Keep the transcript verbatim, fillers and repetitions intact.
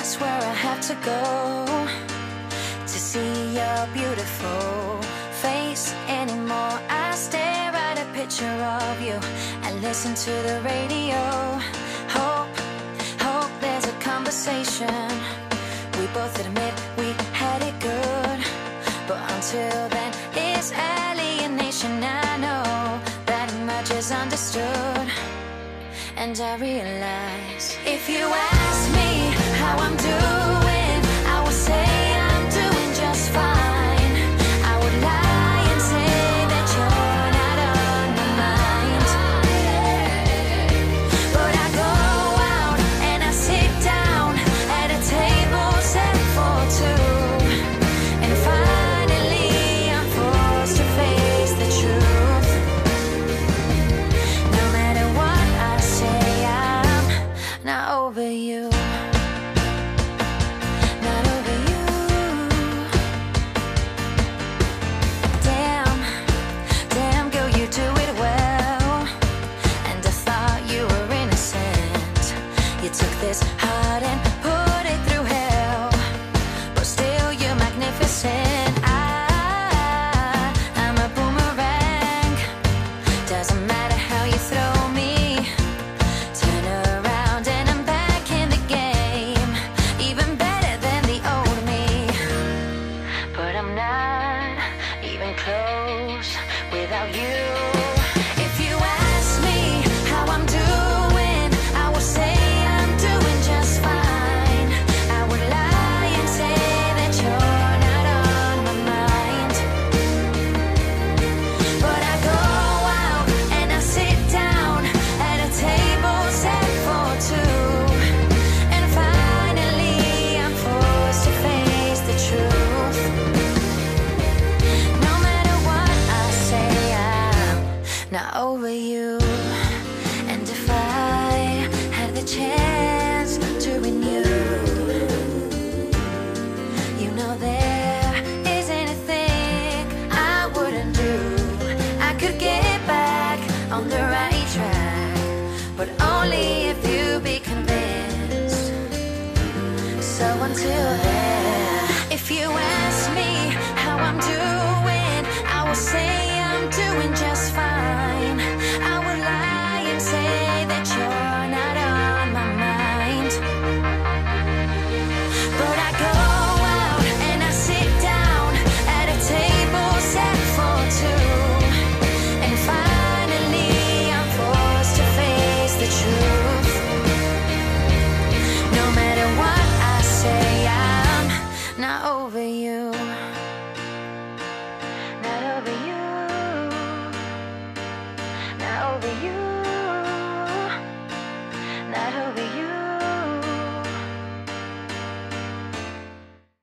place where I have to go to see your beautiful face anymore. I stare at a picture of you and listen to the radio. Hope, hope there's a conversation. We both admit we had it good, but until then it's alienation. I know that much is understood, and I realize if you ask me how I'm doing, I will say I'm doing just fine. I would lie and say that you're not on my mind, but I go out and I sit down at a table set for two, and finally I'm forced to face the truth. No matter what I say, I'm not over you. Not over you. Damn, damn girl, you do it well. And I thought you were innocent. You took this heart and put it through hell, but still you're magnificent. I, I'm a boomerang. Doesn't matter how you throw me. Turn around and I'm back in the game, even better than the old me. But I'm not even close without you. If you ask me how I'm doing, I will say I'm doing just fine. I would lie and say that you're not on my mind, but I go out and I sit down at a table set for two, and finally I'm forced to face the truth. No matter what I say, I'm not over you. And if I had the chance to renew, you know there isn't a thing I wouldn't do. I could get back on the right track, but only if you be convinced. So until then, if you ask me how I'm doing, I will say I'm doing just fine. I would lie and say that you're not on my mind, but I go out and I sit down at a table set for two, and finally I'm forced to face the truth. No matter what I say, I'm not over you. Not over you. Not over you.